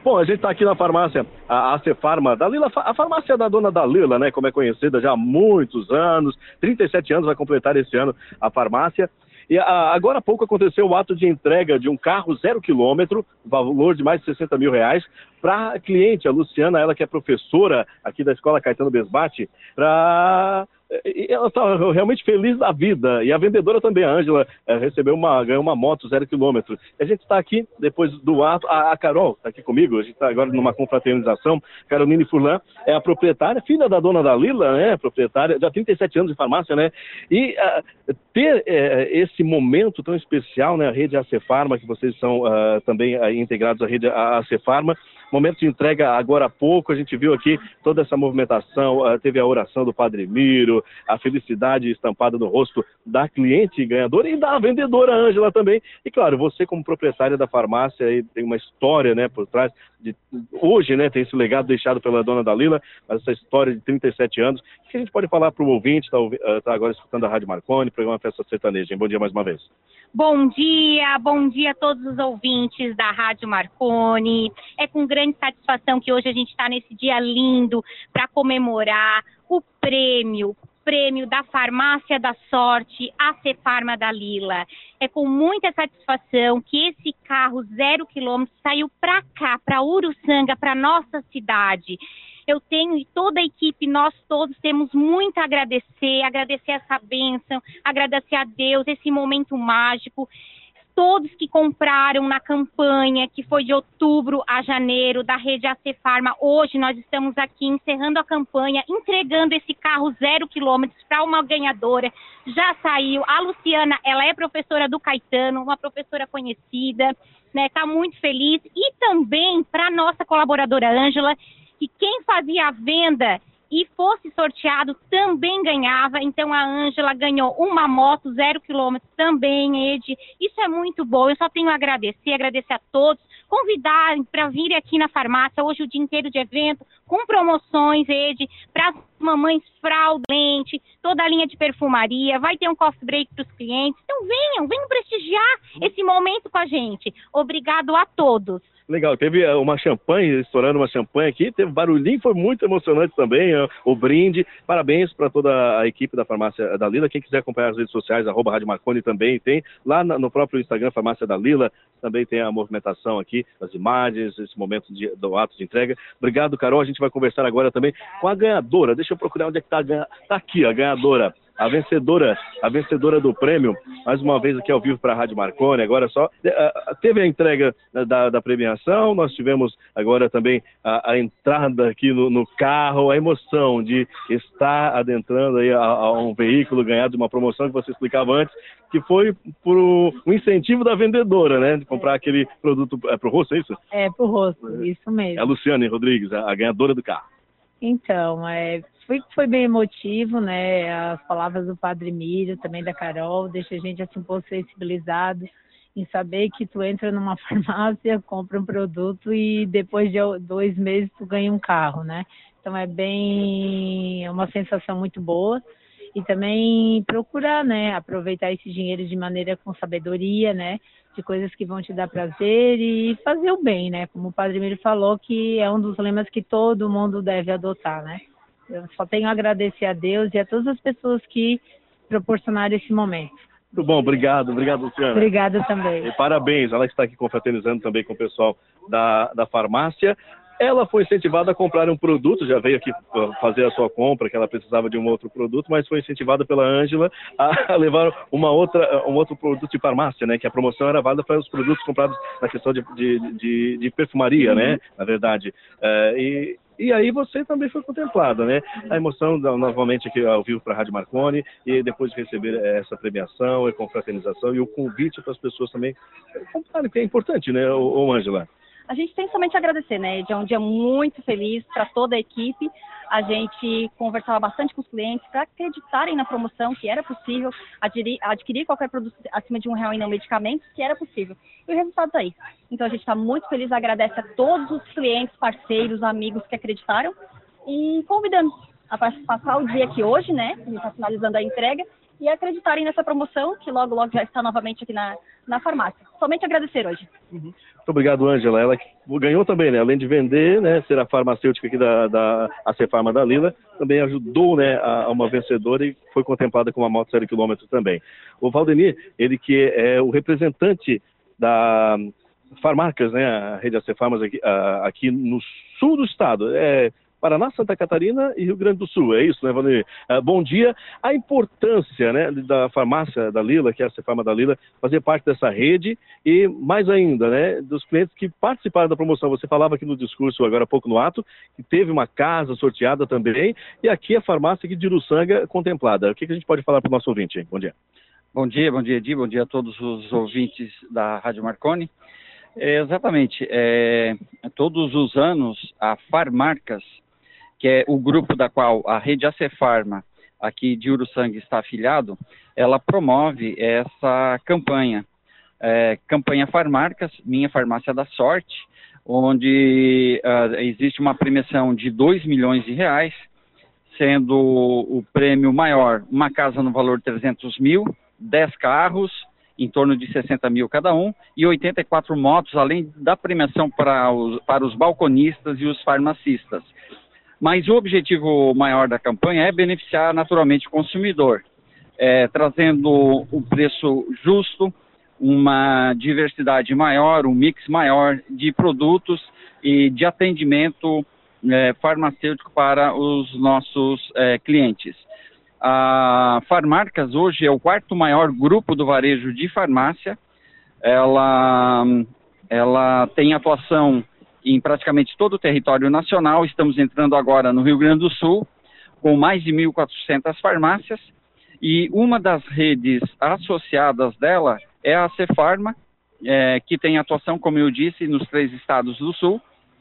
Bom, a gente está aqui na farmácia, a Acefarma da Lila, a farmácia da dona Dalila, né, como é conhecida já há muitos anos, 37 anos vai completar esse ano a farmácia. E agora há pouco aconteceu o ato de entrega de um carro 0 quilômetro, valor de mais de 60 mil reais, para a cliente, a Luciana, ela que é professora aqui da Escola Caetano Besbate, ela está realmente feliz da vida. E a vendedora também, a Ângela, ganhou uma moto 0 quilômetro. A gente está aqui, depois do ato, a Carol está aqui comigo, a gente está agora numa confraternização. Caroline Furlan é a proprietária, filha da dona Dalila, né, proprietária, já há 37 anos de farmácia, né, e ter esse momento tão especial, né, a rede Acefarma, que vocês são também integrados à rede Acefarma, momento de entrega agora há pouco, a gente viu aqui toda essa movimentação, teve a oração do Padre Miro, a felicidade estampada no rosto da cliente ganhadora e da vendedora Ângela também. E claro, você como proprietária da farmácia aí, tem uma história, né, por trás de hoje, né, tem esse legado deixado pela dona Dalila, mas essa história de 37 anos, que a gente pode falar para o ouvinte, tá agora escutando a Rádio Marconi, programa Festa Sertaneja. Bom dia mais uma vez. Bom dia a todos os ouvintes da Rádio Marconi. É com grande satisfação que hoje a gente está nesse dia lindo para comemorar o prêmio da Farmácia da Sorte, Acefarma da Lila. É com muita satisfação que esse carro 0 quilômetro saiu para cá, para Uruçanga, para nossa cidade. Eu tenho e toda a equipe, nós todos temos muito a agradecer essa bênção, agradecer a Deus, esse momento mágico. Todos que compraram na campanha, que foi de outubro a janeiro, da rede Acefarma, hoje nós estamos aqui encerrando a campanha, entregando esse carro 0 quilômetros para uma ganhadora. Já saiu, a Luciana, ela é professora do Caetano, uma professora conhecida, né? Está muito feliz. E também para a nossa colaboradora Ângela, que quem fazia a venda e fosse sorteado também ganhava. Então a Ângela ganhou uma moto 0 quilômetro também, Ed. Isso é muito bom, eu só tenho a agradecer a todos, convidar para vir aqui na farmácia, hoje o dia inteiro de evento, com promoções, Ed, para as mamães fraudulente, toda a linha de perfumaria, vai ter um coffee break para os clientes. Então venham prestigiar esse momento com a gente. Obrigado a todos. Legal, teve uma champanhe, estourando uma champanhe aqui, teve barulhinho, foi muito emocionante também, o brinde. Parabéns para toda a equipe da Farmácia da Lila. Quem quiser acompanhar as redes sociais, @Rádio Marconi também tem. Lá no próprio Instagram, Farmácia da Lila, também tem a movimentação aqui, as imagens, esse momento do ato de entrega. Obrigado, Carol. A gente vai conversar agora também com a ganhadora. Deixa eu procurar onde é que está aqui a ganhadora. A vencedora do prêmio, mais uma vez aqui ao vivo para a Rádio Marconi. Agora só teve a entrega da premiação, nós tivemos agora também a entrada aqui no carro, a emoção de estar adentrando aí a um veículo ganhado de uma promoção que você explicava antes, que foi por um incentivo da vendedora, né, de comprar aquele produto para o rosto, é isso? É, para o rosto, isso mesmo. É a Luciane Rodrigues, a ganhadora do carro. Então, foi bem emotivo, né? As palavras do Padre Miro, também da Carol, deixa a gente assim um pouco sensibilizado em saber que tu entra numa farmácia, compra um produto e depois de 2 meses tu ganha um carro, né? Então é uma sensação muito boa. E também procurar, né, aproveitar esse dinheiro de maneira com sabedoria, né, de coisas que vão te dar prazer e fazer o bem, né, como o Padre Miro falou, que é um dos lemas que todo mundo deve adotar, né. Eu só tenho a agradecer a Deus e a todas as pessoas que proporcionaram esse momento. Muito bom, obrigado, Luciana. Obrigada também. E parabéns, ela está aqui confraternizando também com o pessoal da farmácia. Ela foi incentivada a comprar um produto, já veio aqui fazer a sua compra, que ela precisava de um outro produto, mas foi incentivada pela Ângela a levar um outro produto de farmácia, né? Que a promoção era válida para os produtos comprados na questão de perfumaria, né? Na verdade. E aí você também foi contemplada, né? A emoção, novamente aqui ao vivo para a Rádio Marconi, e depois de receber essa premiação, a confraternização e o convite para as pessoas também comprarem, que é importante, né, Ângela? A gente tem somente a agradecer, né? É um dia muito feliz para toda a equipe. A gente conversava bastante com os clientes para acreditarem na promoção, que era possível adquirir qualquer produto acima de R$1 e não medicamentos, que era possível. E o resultado está aí. Então a gente está muito feliz, agradece a todos os clientes, parceiros, amigos que acreditaram e convidamos a passar o dia aqui hoje, né? A gente está finalizando a entrega e acreditarem nessa promoção, que logo, logo já está novamente aqui na farmácia. Somente agradecer hoje. Muito obrigado, Ângela. Ela ganhou também, né? Além de vender, né, ser a farmacêutica aqui da AC-Farma da Lila, também ajudou, né, a uma vencedora e foi contemplada com uma moto 0 km também. O Valdemir, ele que é o representante da Farmarcas, né, a rede AC-Farmas aqui no sul do estado, Paraná, Santa Catarina e Rio Grande do Sul, é isso, né, Valdemir? Bom dia. A importância, né, da farmácia da Lila, que é a AC-Farma da Lila, fazer parte dessa rede e, mais ainda, né, dos clientes que participaram da promoção. Você falava aqui no discurso, agora há pouco no ato, que teve uma casa sorteada também, e aqui a farmácia aqui de Uruçanga contemplada. O que a gente pode falar para o nosso ouvinte, hein? Bom dia. Bom dia, Edi, bom dia a todos os ouvintes da Rádio Marconi. Exatamente, todos os anos a Farmarcas, que é o grupo da qual a rede AC-Farma aqui de Uruçanga está afiliado, ela promove essa campanha, campanha Farmarcas, Minha Farmácia da Sorte, onde existe uma premiação de R$2 milhões, sendo o prêmio maior uma casa no valor de 300 mil, 10 carros, em torno de 60 mil cada um, e 84 motos, além da premiação para os balconistas e os farmacistas. Mas o objetivo maior da campanha é beneficiar naturalmente o consumidor, trazendo um preço justo, uma diversidade maior, um mix maior de produtos e de atendimento farmacêutico para os nossos clientes. A Farmarcas hoje é o quarto maior grupo do varejo de farmácia. Ela tem atuação em praticamente todo o território nacional. Estamos entrando agora no Rio Grande do Sul, com mais de 1.400 farmácias, e uma das redes associadas dela é a AC-Farma, que tem atuação, como eu disse, nos 3 estados do Sul,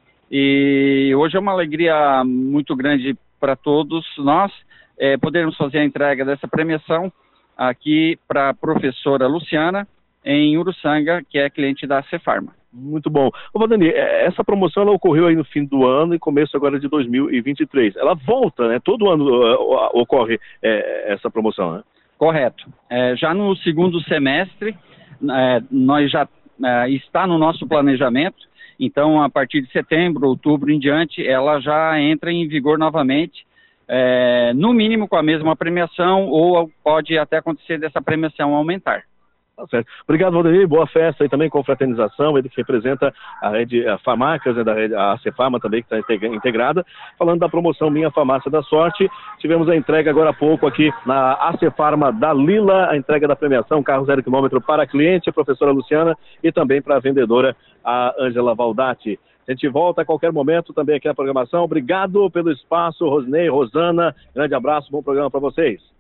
e hoje é uma alegria muito grande para todos nós podermos fazer a entrega dessa premiação aqui para a professora Luciana, em Uruçanga, que é cliente da AC-Farma. Muito bom. Ô, Valdemir, essa promoção ela ocorreu aí no fim do ano e começo agora de 2023. Ela volta, né? Todo ano ocorre essa promoção, né? Correto. Já no segundo semestre, nós já está no nosso planejamento, então a partir de setembro, outubro em diante, ela já entra em vigor novamente, no mínimo com a mesma premiação, ou pode até acontecer dessa premiação aumentar. Tá certo. Obrigado, Valdemir. Boa festa e também com fraternização, ele que representa a rede Farmarcas, né, da rede AC-Farma também, que está integrada. Falando da promoção Minha Farmácia da Sorte, tivemos a entrega agora há pouco aqui na AC-Farma da Lila, a entrega da premiação, carro 0 km para a cliente, a professora Luciana, e também para a vendedora, a Ângela Valdati. A gente volta a qualquer momento também aqui na programação. Obrigado pelo espaço, Rosnei, Rosana. Grande abraço, bom programa para vocês.